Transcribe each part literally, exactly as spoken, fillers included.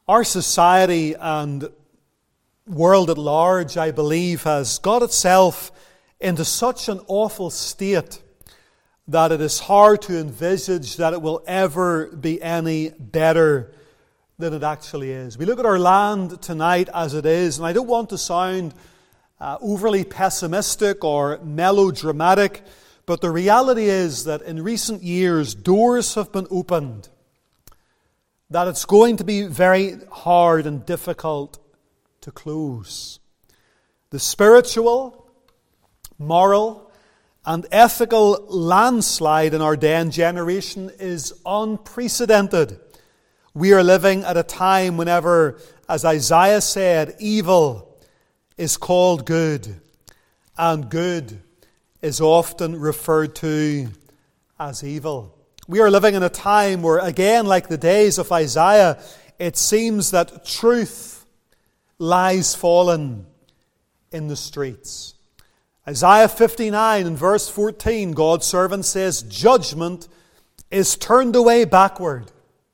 Our society and world at large, I believe, has got itself into such an awful state that it is hard to envisage that it will ever be any better than it actually is. We look at our land tonight as it is, and I don't want to sound uh, overly pessimistic or melodramatic, but the reality is that in recent years, doors have been opened that it's going to be very hard and difficult to close. The spiritual, moral, and ethical landslide in our day and generation is unprecedented. We are living at a time whenever, as Isaiah said, evil is called good, and good is often referred to as evil. We are living in a time where, again, like the days of Isaiah, it seems that truth lies fallen in the streets. Isaiah fifty-nine and verse fourteen, God's servant says, "Judgment is turned away backward.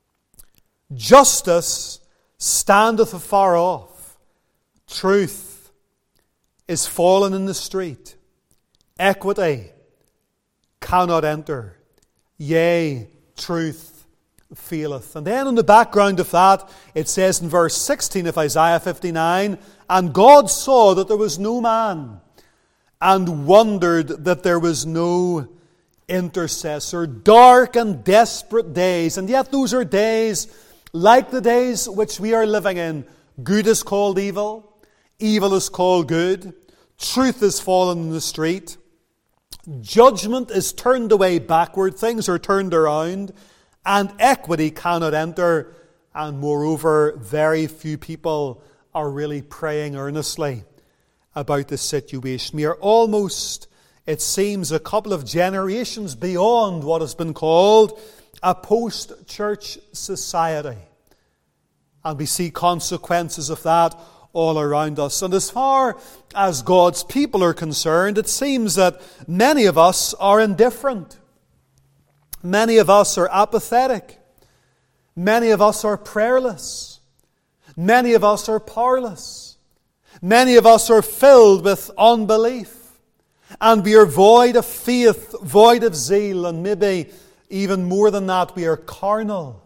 Justice standeth afar off. Truth is fallen in the street. Equity cannot enter. Yea, truth faileth." And then in the background of that, it says in verse sixteen of Isaiah fifty-nine, "And God saw that there was no man, and wondered that there was no intercessor." Dark and desperate days, and yet those are days like the days which we are living in. Good is called evil, evil is called good, truth is fallen in the street. Judgment is turned away backward, things are turned around, and equity cannot enter, and moreover, very few people are really praying earnestly about the situation. We are almost, it seems, a couple of generations beyond what has been called a post-church society. And we see consequences of that all around us. And as far as God's people are concerned, it seems that many of us are indifferent. Many of us are apathetic. Many of us are prayerless. Many of us are powerless. Many of us are filled with unbelief. And we are void of faith, void of zeal, and maybe even more than that, we are carnal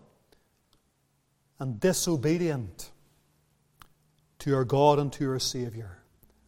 and disobedient to our God and to our Saviour.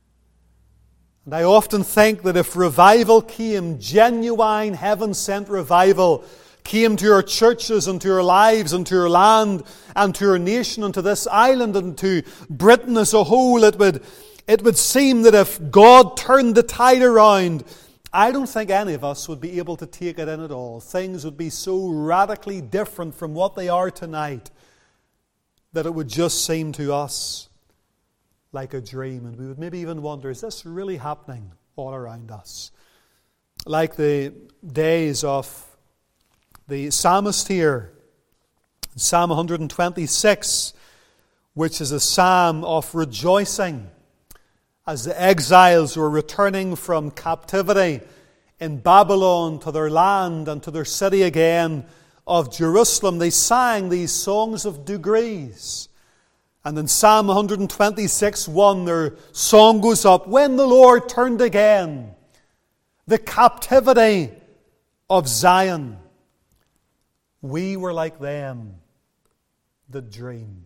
And I often think that if revival came, genuine heaven-sent revival came to our churches and to our lives and to our land and to our nation and to this island and to Britain as a whole, it would, it would seem that if God turned the tide around, I don't think any of us would be able to take it in at all. Things would be so radically different from what they are tonight that it would just seem to us like a dream. And we would maybe even wonder, is this really happening all around us? Like the days of the psalmist here, Psalm one twenty-six, which is a psalm of rejoicing as the exiles were returning from captivity in Babylon to their land and to their city again of Jerusalem. They sang these songs of degrees. And in Psalm one twenty-six, one, their song goes up, "When the Lord turned again the captivity of Zion, we were like them that dream."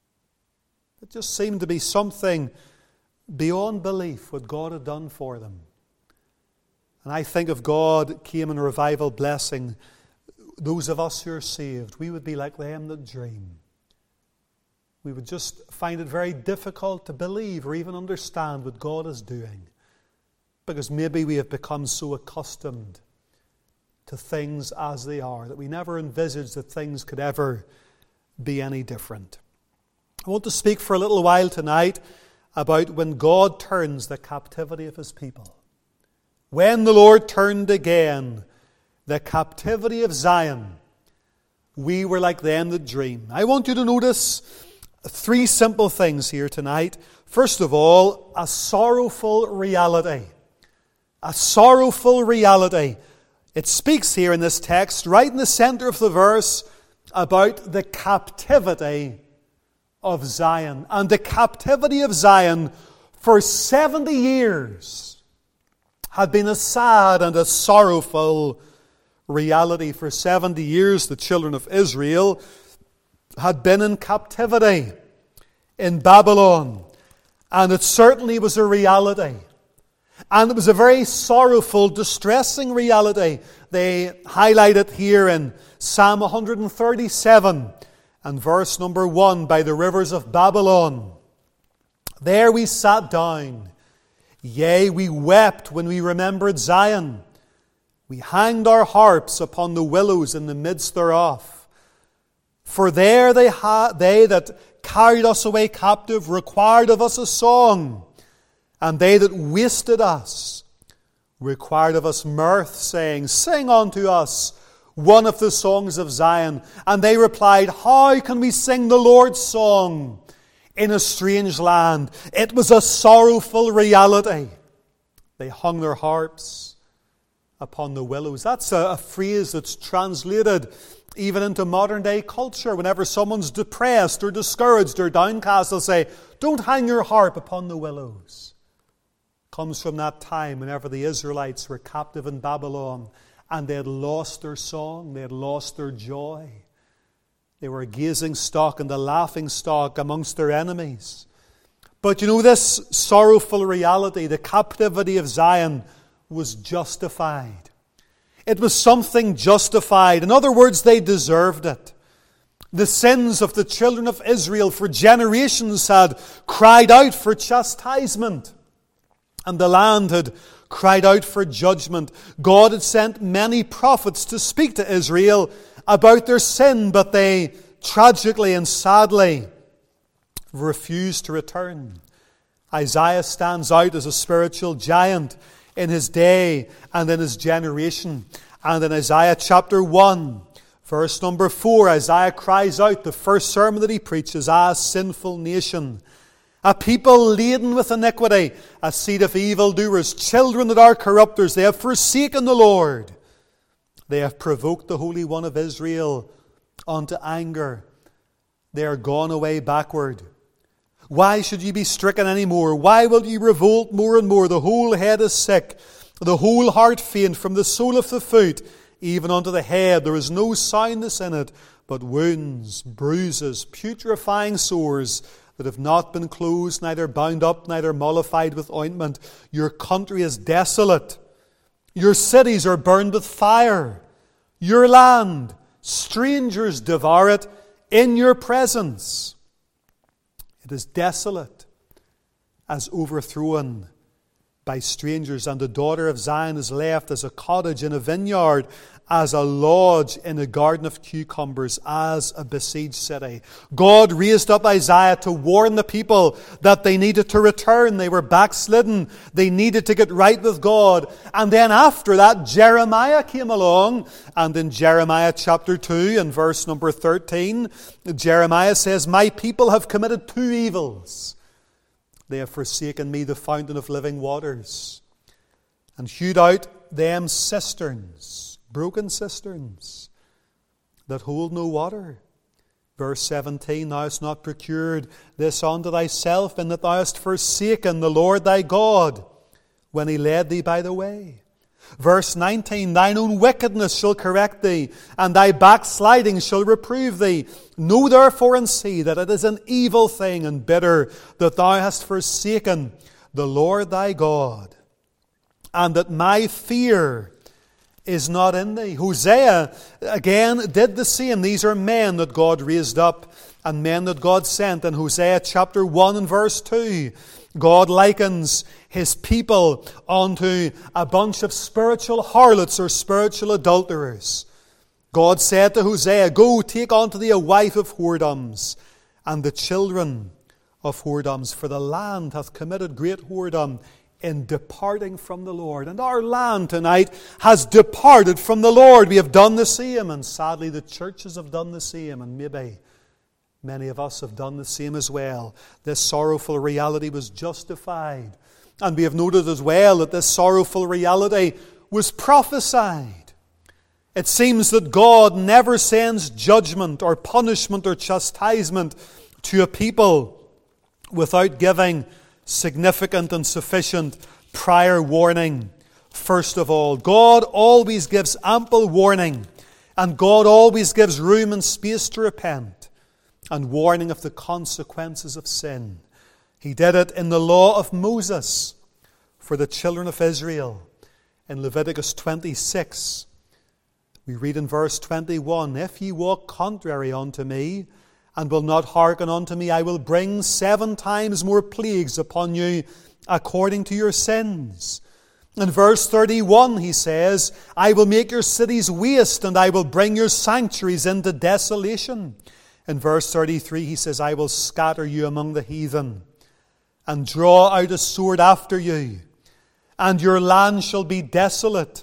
It just seemed to be something beyond belief what God had done for them. And I think if God came in revival blessing those of us who are saved, we would be like them that dream. We would just find it very difficult to believe or even understand what God is doing, because maybe we have become so accustomed to things as they are that we never envisaged that things could ever be any different. I want to speak for a little while tonight about when God turns the captivity of His people. When the Lord turned again the captivity of Zion, we were like them that dream. I want you to notice three simple things here tonight. First of all, a sorrowful reality. A sorrowful reality. It speaks here in this text, right in the center of the verse, about the captivity of Zion. And the captivity of Zion for seventy years had been a sad and a sorrowful reality. For seventy years the children of Israel had been in captivity in Babylon. And it certainly was a reality. And it was a very sorrowful, distressing reality. They highlight it here in Psalm one thirty-seven and verse number one, by the rivers of Babylon. There we sat down. Yea, we wept when we remembered Zion. We hanged our harps upon the willows in the midst thereof. For there they, ha- they that carried us away captive required of us a song, and they that wasted us required of us mirth, saying, Sing unto us one of the songs of Zion. And they replied, How can we sing the Lord's song in a strange land? It was a sorrowful reality. They hung their harps upon the willows. That's a, a phrase that's translated even into modern day culture. Whenever someone's depressed or discouraged or downcast, they'll say, Don't hang your harp upon the willows. Comes from that time whenever the Israelites were captive in Babylon and they had lost their song, they had lost their joy. They were a gazing stock and a laughing stock amongst their enemies. But you know, this sorrowful reality, the captivity of Zion, was justified. It was something justified. In other words, they deserved it. The sins of the children of Israel for generations had cried out for chastisement, and the land had cried out for judgment. God had sent many prophets to speak to Israel about their sin, but they tragically and sadly refused to return. Isaiah stands out as a spiritual giant in his day and in his generation. And in Isaiah chapter one, verse number four, Isaiah cries out, the first sermon that he preaches, Ah, sinful nation, a people laden with iniquity, a seed of evildoers, children that are corrupters, they have forsaken the Lord. They have provoked the Holy One of Israel unto anger. They are gone away backward. Why should ye be stricken any more? Why will ye revolt more and more? The whole head is sick, the whole heart faint, from the sole of the foot even unto the head. There is no soundness in it, but wounds, bruises, putrefying sores that have not been closed, neither bound up, neither mollified with ointment. Your country is desolate. Your cities are burned with fire. Your land, strangers devour it in your presence. It is desolate, as overthrown by strangers, and the daughter of Zion is left as a cottage in a vineyard, as a lodge in a garden of cucumbers, as a besieged city. God raised up Isaiah to warn the people that they needed to return. They were backslidden. They needed to get right with God. And then after that, Jeremiah came along. And in Jeremiah chapter two and verse number thirteen, Jeremiah says, My people have committed two evils. They have forsaken me, the fountain of living waters, and hewed out them cisterns, broken cisterns, that hold no water. Verse seventeen, Thou hast not procured this unto thyself, in that thou hast forsaken the Lord thy God, when he led thee by the way. Verse nineteen, Thine own wickedness shall correct thee, and thy backsliding shall reprove thee. Know therefore and see that it is an evil thing and bitter that thou hast forsaken the Lord thy God, and that my fear is not in thee. Hosea, again, did the same. These are men that God raised up and men that God sent. In Hosea chapter one and verse two, God likens his people unto a bunch of spiritual harlots or spiritual adulterers. God said to Hosea, Go, take unto thee a wife of whoredoms, and the children of whoredoms, for the land hath committed great whoredom in departing from the Lord. And our land tonight has departed from the Lord. We have done the same, and sadly the churches have done the same, and maybe many of us have done the same as well. This sorrowful reality was justified. And we have noted as well that this sorrowful reality was prophesied. It seems that God never sends judgment or punishment or chastisement to a people without giving significant and sufficient prior warning. First of all, God always gives ample warning, and God always gives room and space to repent, and warning of the consequences of sin. He did it in the law of Moses for the children of Israel. In Leviticus twenty-six, we read in verse twenty-one, "If ye walk contrary unto me, and will not hearken unto me, I will bring seven times more plagues upon you according to your sins." In verse thirty-one he says, "I will make your cities waste, and I will bring your sanctuaries into desolation." In verse thirty-three he says, "I will scatter you among the heathen, and draw out a sword after you, and your land shall be desolate,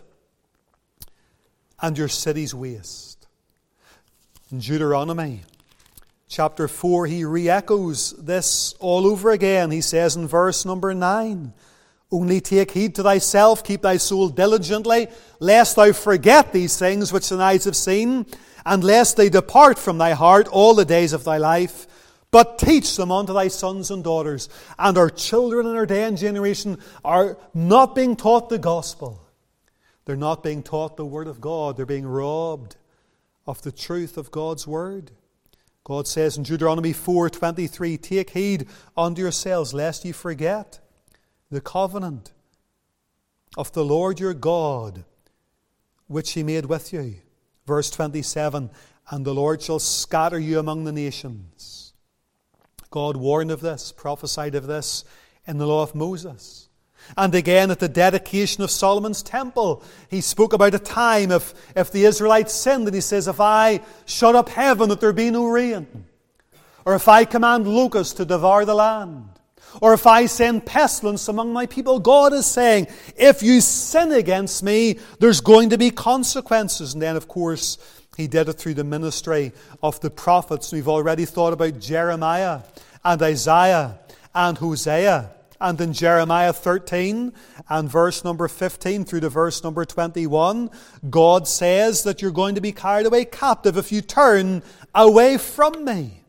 and your cities waste." In Deuteronomy chapter four, he re-echoes this all over again. He says in verse number nine, "Only take heed to thyself, keep thy soul diligently, lest thou forget these things which thine eyes have seen, and lest they depart from thy heart all the days of thy life. But teach them unto thy sons and daughters." And our children in our day and generation are not being taught the gospel. They're not being taught the word of God. They're being robbed of the truth of God's word. God says in Deuteronomy four twenty-three, "Take heed unto yourselves, lest ye forget the covenant of the Lord your God, which he made with you." Verse twenty-seven, "And the Lord shall scatter you among the nations." God warned of this, prophesied of this in the law of Moses. And again at the dedication of Solomon's temple, he spoke about a time if, if the Israelites sinned, and he says, "If I shut up heaven that there be no rain, or if I command locusts to devour the land, or if I send pestilence among my people," God is saying, if you sin against me, there's going to be consequences. And then, of course, he did it through the ministry of the prophets. We've already thought about Jeremiah and Isaiah and Hosea. And in Jeremiah thirteen and verse number fifteen through to verse number twenty-one, God says that you're going to be carried away captive if you turn away from me.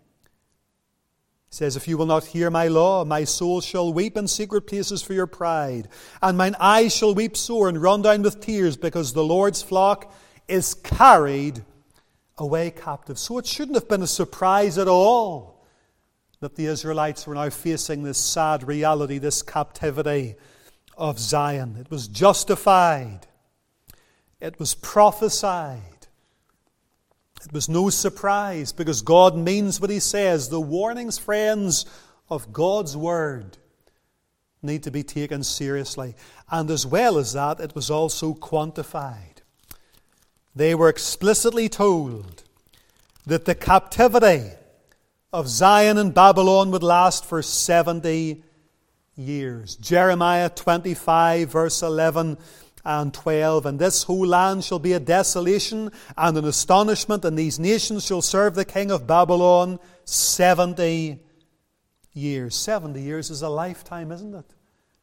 He says, "If you will not hear my law, my soul shall weep in secret places for your pride, and mine eyes shall weep sore and run down with tears, because the Lord's flock is carried away captive." So it shouldn't have been a surprise at all that the Israelites were now facing this sad reality, this captivity of Zion. It was justified. It was prophesied. It was no surprise, because God means what he says. The warnings, friends, of God's word need to be taken seriously. And as well as that, it was also quantified. They were explicitly told that the captivity of Zion and Babylon would last for seventy years. Jeremiah twenty-five, verse eleven and twelve, "And this whole land shall be a desolation and an astonishment, and these nations shall serve the king of Babylon seventy years." Seventy years is a lifetime, isn't it?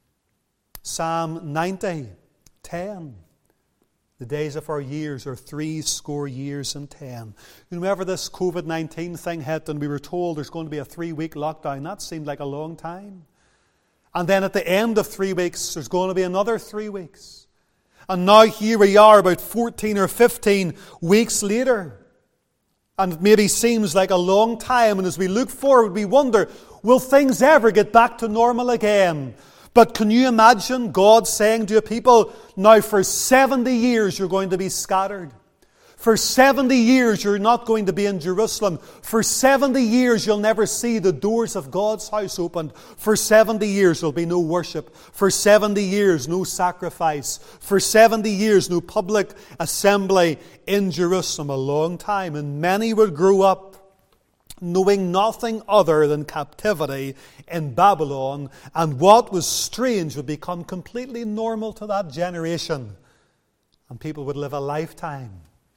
Psalm ninety, ten. "The days of our years are three score years and ten." You know, whenever this covid nineteen thing hit and we were told there's going to be a three-week lockdown, that seemed like a long time. And then at the end of three weeks, there's going to be another three weeks. And now here we are about fourteen or fifteen weeks later. And it maybe seems like a long time. And as we look forward, we wonder, will things ever get back to normal again? But can you imagine God saying to a people, now for seventy years you're going to be scattered. For seventy years you're not going to be in Jerusalem. For seventy years you'll never see the doors of God's house opened. For seventy years there'll be no worship. For seventy years no sacrifice. For seventy years no public assembly in Jerusalem. A long time. And many would grow up knowing nothing other than captivity in Babylon, and what was strange would become completely normal to that generation, and people would live a lifetime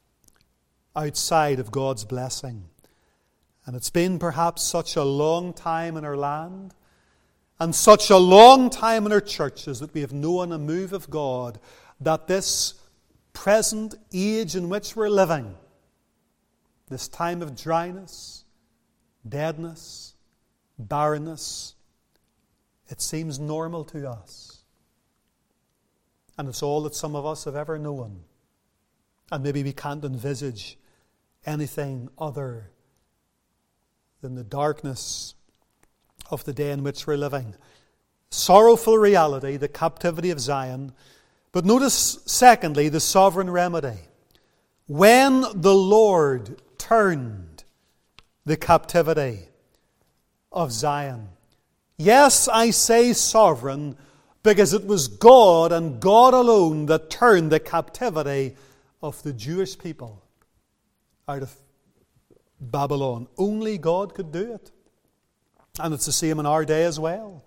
outside of God's blessing. And it's been perhaps such a long time in our land, and such a long time in our churches, that we have known a move of God, that this present age in which we're living, this time of dryness, deadness, barrenness, it seems normal to us. And it's all that some of us have ever known. And maybe we can't envisage anything other than the darkness of the day in which we're living. Sorrowful reality, the captivity of Zion. But notice, secondly, the sovereign remedy. When the Lord turned the captivity of Zion. Yes, I say sovereign, because it was God and God alone that turned the captivity of the Jewish people out of Babylon. Only God could do it. And it's the same in our day as well.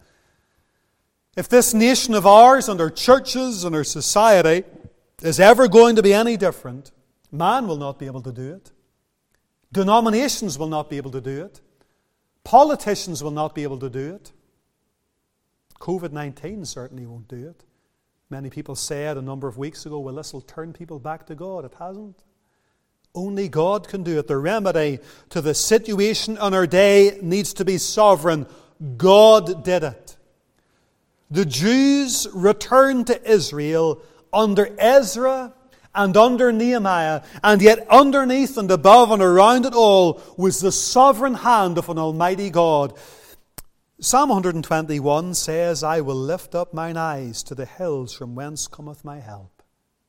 If this nation of ours and our churches and our society is ever going to be any different, man will not be able to do it. Denominations will not be able to do it. Politicians will not be able to do it. covid nineteen certainly won't do it. Many people said a number of weeks ago, well, this will turn people back to God. It hasn't. Only God can do it. The remedy to the situation in our day needs to be sovereign. God did it. The Jews returned to Israel under Ezra and under Nehemiah, and yet underneath and above and around it all was the sovereign hand of an almighty God. Psalm one twenty-one says, I will lift up mine eyes to the hills from whence cometh my help.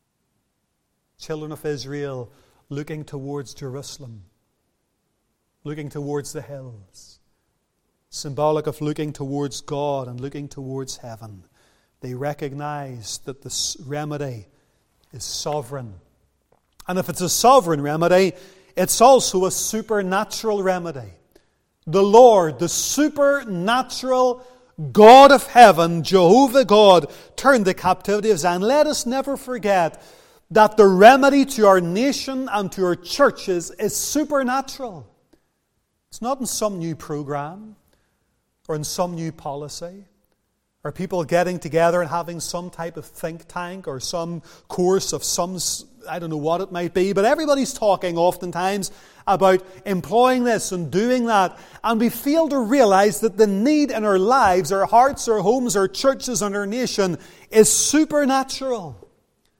Children of Israel looking towards Jerusalem, looking towards the hills, symbolic of looking towards God and looking towards heaven. They recognize that the remedy is sovereign. And if it's a sovereign remedy, it's also a supernatural remedy. The Lord, the supernatural God of heaven, Jehovah God, turned the captivity of Zion. Let us never forget that the remedy to our nation and to our churches is supernatural. It's not in some new program or in some new policy, or people getting together and having some type of think tank or some course of some, I don't know what it might be, but everybody's talking oftentimes about employing this and doing that, and we fail to realize that the need in our lives, our hearts, our homes, our churches, and our nation is supernatural.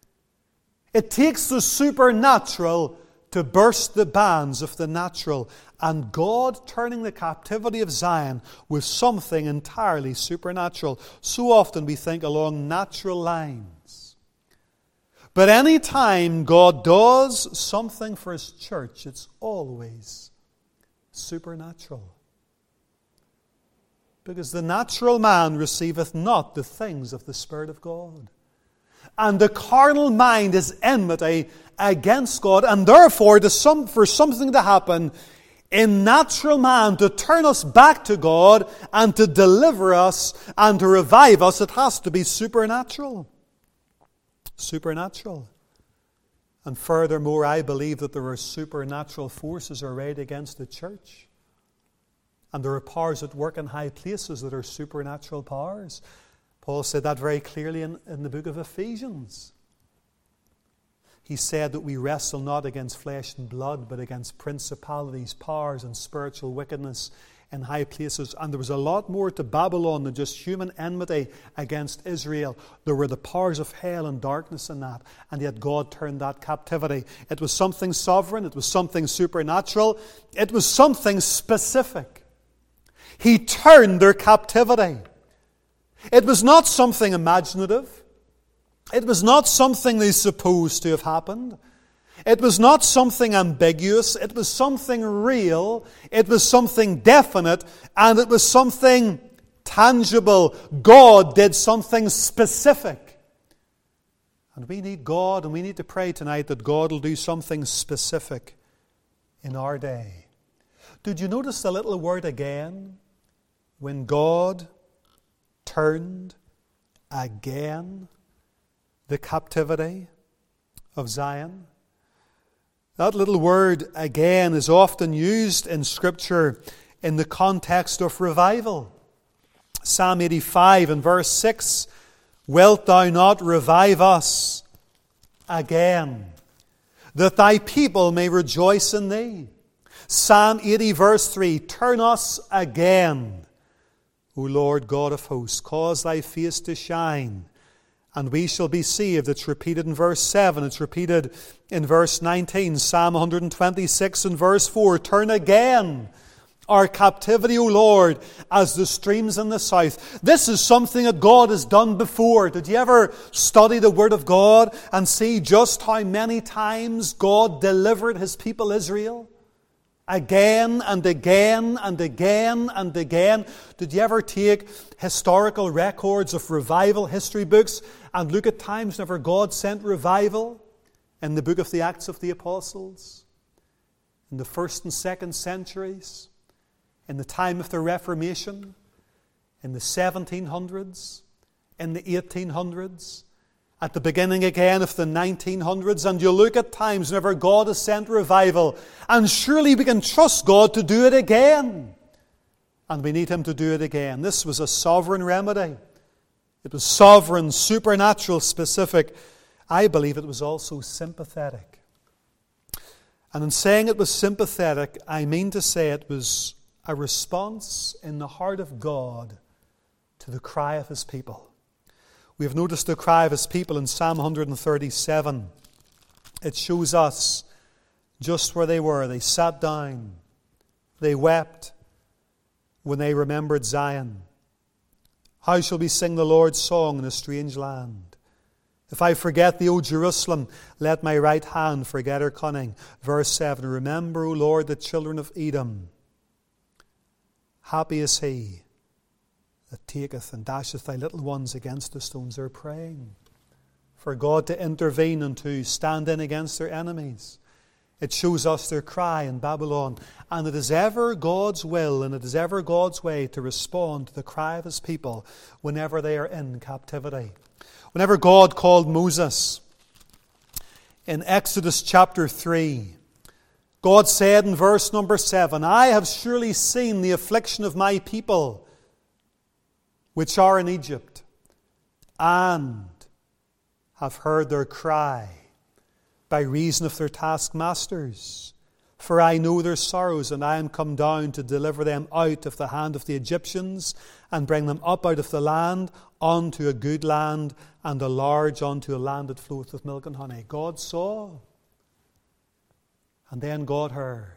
It takes the supernatural to burst the bands of the natural. And God turning the captivity of Zion was something entirely supernatural. So often we think along natural lines. But any time God does something for His church, it's always supernatural. Because the natural man receiveth not the things of the Spirit of God. And the carnal mind is enmity against God. And therefore, to some, for something to happen in natural man, to turn us back to God and to deliver us and to revive us, it has to be supernatural. Supernatural. And furthermore, I believe that there are supernatural forces arrayed against the church. And there are powers at work in high places that are supernatural powers. Paul said that very clearly in, in the book of Ephesians. He said that we wrestle not against flesh and blood, but against principalities, powers, and spiritual wickedness in high places. And there was a lot more to Babylon than just human enmity against Israel. There were the powers of hell and darkness in that. And yet God turned that captivity. It was something sovereign. It was something supernatural. It was something specific. He turned their captivity. It was not something imaginative. It was not something they supposed to have happened. It was not something ambiguous. It was something real. It was something definite. And it was something tangible. God did something specific. And we need God, and we need to pray tonight that God will do something specific in our day. Did you notice the little word again? When God turned again the captivity of Zion. That little word again is often used in Scripture in the context of revival. Psalm eighty-five and verse six, wilt thou not revive us again, that thy people may rejoice in thee? Psalm eighty verse three, turn us again O Lord God of hosts, cause thy face to shine, and we shall be saved. It's repeated in verse seven. It's repeated in verse nineteen. Psalm one twenty-six and verse four. Turn again our captivity, O Lord, as the streams in the south. This is something that God has done before. Did you ever study the Word of God and see just how many times God delivered His people Israel? Again and again and again and again. Did you ever take historical records of revival history books and look at times whenever God sent revival in the book of the Acts of the Apostles, in the first and second centuries, in the time of the Reformation, in the seventeen hundreds, in the eighteen hundreds, at the beginning again of the nineteen hundreds, and you look at times whenever God has sent revival, and surely we can trust God to do it again. And we need Him to do it again. This was a sovereign remedy. It was sovereign, supernatural, specific. I believe it was also sympathetic. And in saying it was sympathetic, I mean to say it was a response in the heart of God to the cry of His people. We have noticed the cry of His people in Psalm one thirty-seven. It shows us just where they were. They sat down. They wept when they remembered Zion. How shall we sing the Lord's song in a strange land? If I forget thee, O Jerusalem, let my right hand forget her cunning. Verse seven, remember, O Lord, the children of Edom. Happy is he that taketh and dasheth thy little ones against the stones. They're praying for God to intervene and to stand in against their enemies. It shows us their cry in Babylon. And it is ever God's will and it is ever God's way to respond to the cry of His people whenever they are in captivity. Whenever God called Moses in Exodus chapter three, God said in verse number seven, I have surely seen the affliction of my people which are in Egypt, and have heard their cry by reason of their taskmasters. For I know their sorrows, and I am come down to deliver them out of the hand of the Egyptians, and bring them up out of the land unto a good land, and a large unto a land that floweth with milk and honey. God saw, and then God heard.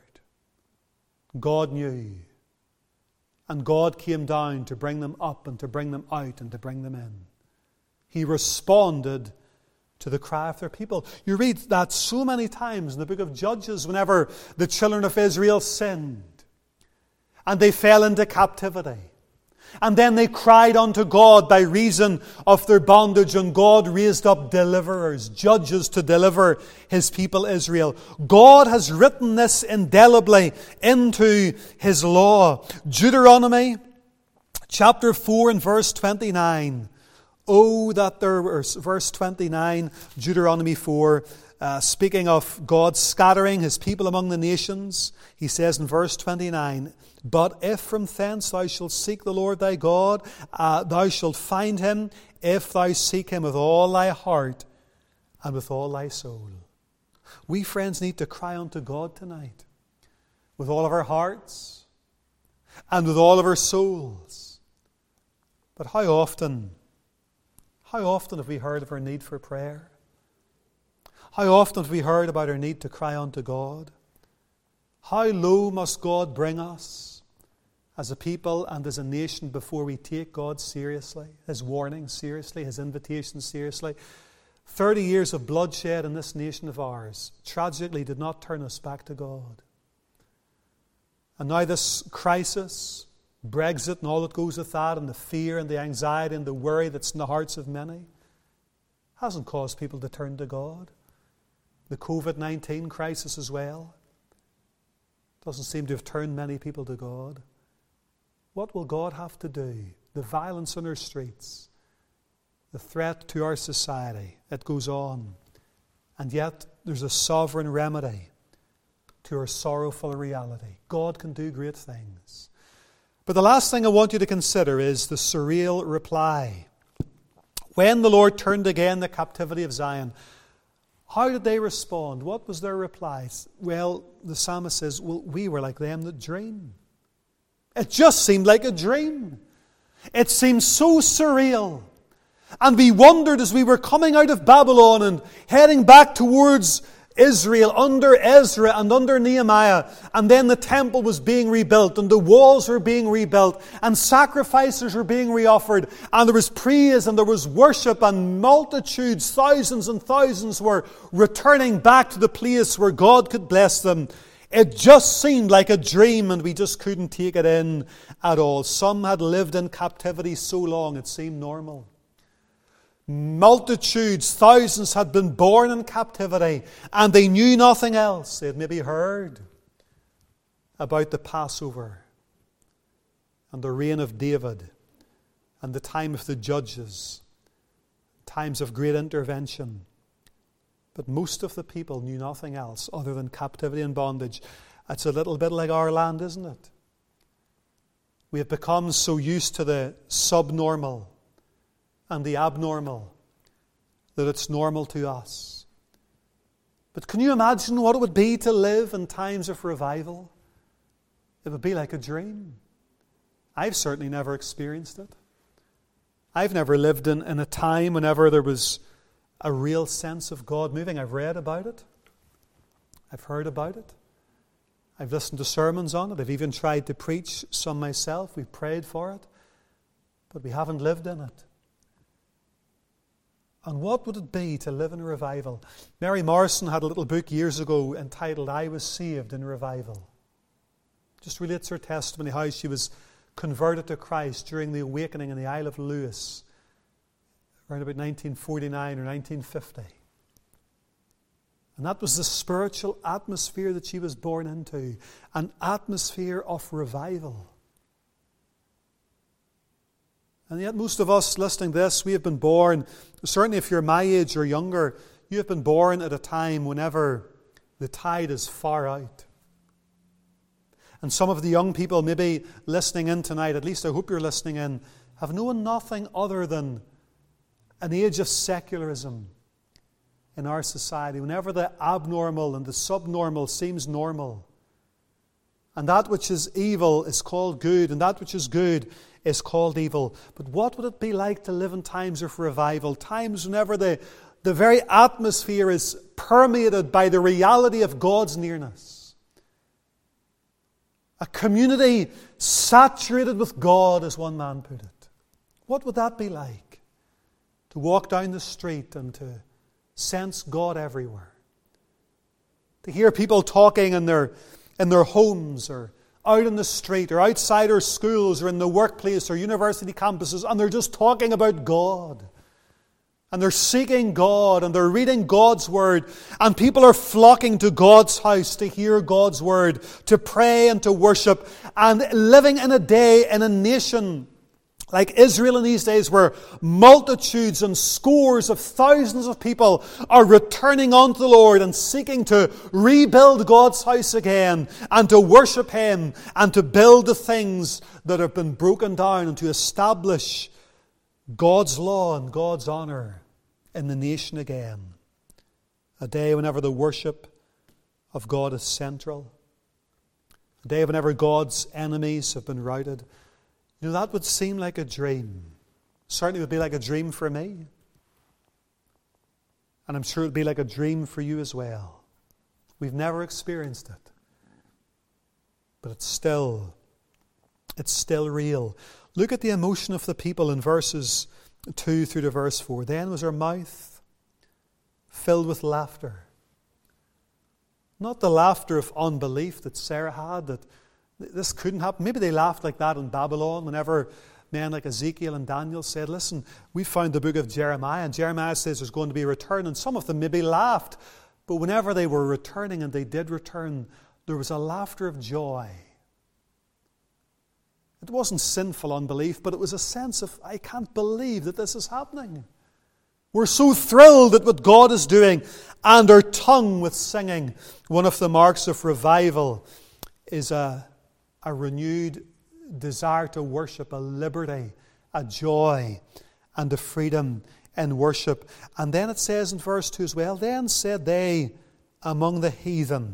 God knew. And God came down to bring them up and to bring them out and to bring them in. He responded to the cry of their people. You read that so many times in the book of Judges whenever the children of Israel sinned and they fell into captivity. And then they cried unto God by reason of their bondage, and God raised up deliverers, judges to deliver His people Israel. God has written this indelibly into His law. Deuteronomy chapter four and verse twenty-nine. Oh, that there were, verse twenty-nine, Deuteronomy four, uh, speaking of God scattering His people among the nations, He says in verse twenty-nine, but if from thence thou shalt seek the Lord thy God, uh, thou shalt find Him, if thou seek Him with all thy heart and with all thy soul. We, friends, need to cry unto God tonight with all of our hearts and with all of our souls. But how often, how often have we heard of our need for prayer? How often have we heard about our need to cry unto God? How low must God bring us as a people and as a nation before we take God seriously, His warning seriously, His invitation seriously? Thirty years of bloodshed in this nation of ours tragically did not turn us back to God. And now this crisis, Brexit and all that goes with that, and the fear and the anxiety and the worry that's in the hearts of many, hasn't caused people to turn to God. The covid nineteen crisis as well doesn't seem to have turned many people to God. What will God have to do? The violence on our streets, the threat to our society, it goes on. And yet there's a sovereign remedy to our sorrowful reality. God can do great things. But the last thing I want you to consider is the surreal reply. When the Lord turned again the captivity of Zion, how did they respond? What was their reply? Well, the psalmist says, well, we were like them that dream. It just seemed like a dream. It seemed so surreal. And we wondered as we were coming out of Babylon and heading back towards Israel under Ezra and under Nehemiah, and then the temple was being rebuilt and the walls were being rebuilt and sacrifices were being reoffered and there was praise and there was worship and multitudes, thousands and thousands were returning back to the place where God could bless them. It just seemed like a dream and we just couldn't take it in at all. Some had lived in captivity so long it seemed normal. Multitudes, thousands had been born in captivity and they knew nothing else. They had maybe heard about the Passover and the reign of David and the time of the judges, times of great intervention. But most of the people knew nothing else other than captivity and bondage. It's a little bit like our land, isn't it? We have become so used to the subnormal and the abnormal that it's normal to us. But can you imagine what it would be to live in times of revival? It would be like a dream. I've certainly never experienced it. I've never lived in, in a time whenever there was a real sense of God moving. I've read about it. I've heard about it. I've listened to sermons on it. I've even tried to preach some myself. We've prayed for it. But we haven't lived in it. And what would it be to live in a revival? Mary Morrison had a little book years ago entitled I Was Saved in Revival. Just relates her testimony, how she was converted to Christ during the awakening in the Isle of Lewis around about nineteen forty-nine or nineteen fifty. And that was the spiritual atmosphere that she was born into, an atmosphere of revival. And yet most of us listening to this, we have been born, certainly if you're my age or younger, you have been born at a time whenever the tide is far out. And some of the young people maybe listening in tonight, at least I hope you're listening in, have known nothing other than an age of secularism in our society, whenever the abnormal and the subnormal seems normal. And that which is evil is called good, and that which is good is called evil. But what would it be like to live in times of revival? Times whenever the, the very atmosphere is permeated by the reality of God's nearness. A community saturated with God, as one man put it. What would that be like? To walk down the street and to sense God everywhere. To hear people talking in their, in their homes or out in the street or outside our schools or in the workplace or university campuses, and they're just talking about God. And they're seeking God and they're reading God's Word, and people are flocking to God's house to hear God's Word, to pray and to worship, and living in a day in a nation like Israel in these days, where multitudes and scores of thousands of people are returning unto the Lord and seeking to rebuild God's house again and to worship Him and to build the things that have been broken down and to establish God's law and God's honor in the nation again. A day whenever the worship of God is central. A day whenever God's enemies have been routed. You know, that would seem like a dream. Certainly would be like a dream for me. And I'm sure it would be like a dream for you as well. We've never experienced it. But it's still, it's still real. Look at the emotion of the people in verses two through to verse four. Then was her mouth filled with laughter. Not the laughter of unbelief that Sarah had, that this couldn't happen. Maybe they laughed like that in Babylon whenever men like Ezekiel and Daniel said, listen, we found the book of Jeremiah, and Jeremiah says there's going to be a return, and some of them maybe laughed. But whenever they were returning, and they did return, there was a laughter of joy. It wasn't sinful unbelief, but it was a sense of, I can't believe that this is happening. We're so thrilled at what God is doing, and our tongue with singing. One of the marks of revival is a A renewed desire to worship, a liberty, a joy, and a freedom in worship. And then it says in verse two as well, then said they among the heathen,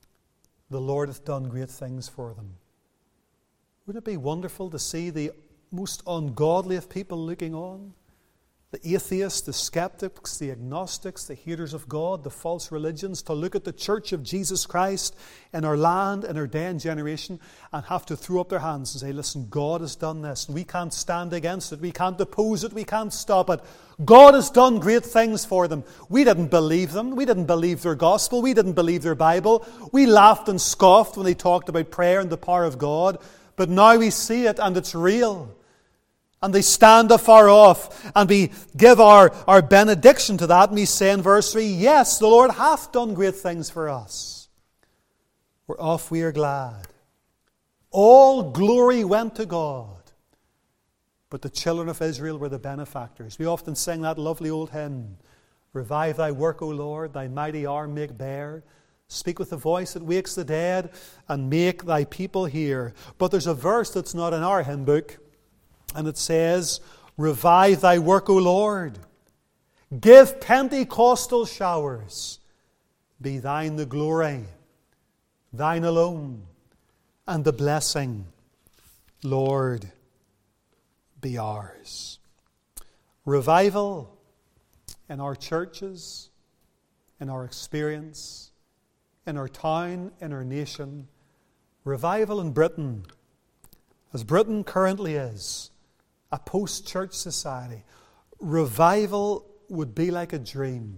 the Lord hath done great things for them. Wouldn't it be wonderful to see the most ungodly of people looking on. The atheists, the skeptics, the agnostics, the haters of God, the false religions, to look at the church of Jesus Christ in our land, in our day and generation, and have to throw up their hands and say, listen, God has done this. We can't stand against it. We can't oppose it. We can't stop it. God has done great things for them. We didn't believe them. We didn't believe their gospel. We didn't believe their Bible. We laughed and scoffed when they talked about prayer and the power of God. But now we see it and it's real. And they stand afar off, and we give our, our benediction to that, and we say in verse three, yes, the Lord hath done great things for us. Whereof we are glad. All glory went to God, but the children of Israel were the benefactors. We often sing that lovely old hymn, revive thy work, O Lord, thy mighty arm make bare. Speak with the voice that wakes the dead, and make thy people hear. But there's a verse that's not in our hymn book, and it says, revive thy work, O Lord. Give Pentecostal showers. Be thine the glory, thine alone, and the blessing, Lord, be ours. Revival in our churches, in our experience, in our town, in our nation. Revival in Britain, as Britain currently is, a post-church society. Revival would be like a dream.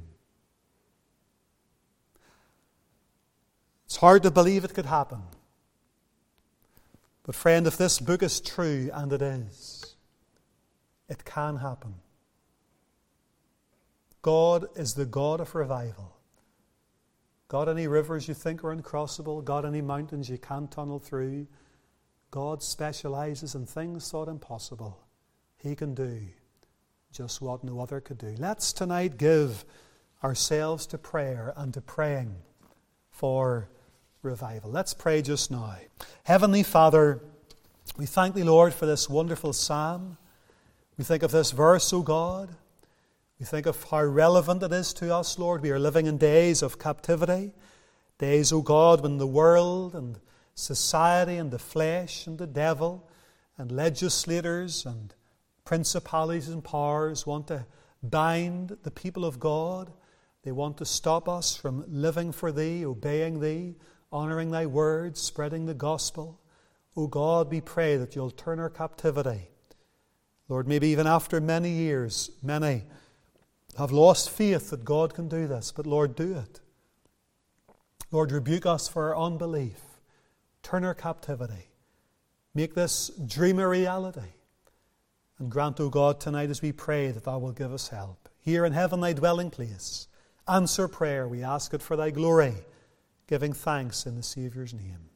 It's hard to believe it could happen. But friend, if this book is true, and it is, it can happen. God is the God of revival. God, any rivers you think are uncrossable, God, any mountains you can't tunnel through, God specializes in things thought impossible. He can do just what no other could do. Let's tonight give ourselves to prayer and to praying for revival. Let's pray just now. Heavenly Father, we thank Thee, Lord, for this wonderful psalm. We think of this verse, O God. We think of how relevant it is to us, Lord. We are living in days of captivity, days, O God, when the world and society and the flesh and the devil and legislators and principalities and powers want to bind the people of God. They want to stop us from living for Thee, obeying Thee, honouring Thy word, spreading the gospel. O God, we pray that You'll turn our captivity. Lord, maybe even after many years, many have lost faith that God can do this, but Lord, do it. Lord, rebuke us for our unbelief. Turn our captivity. Make this dream a reality. And grant, O God, tonight as we pray that Thou wilt give us help. Here in heaven, Thy dwelling place. Answer prayer. We ask it for Thy glory, giving thanks in the Saviour's name.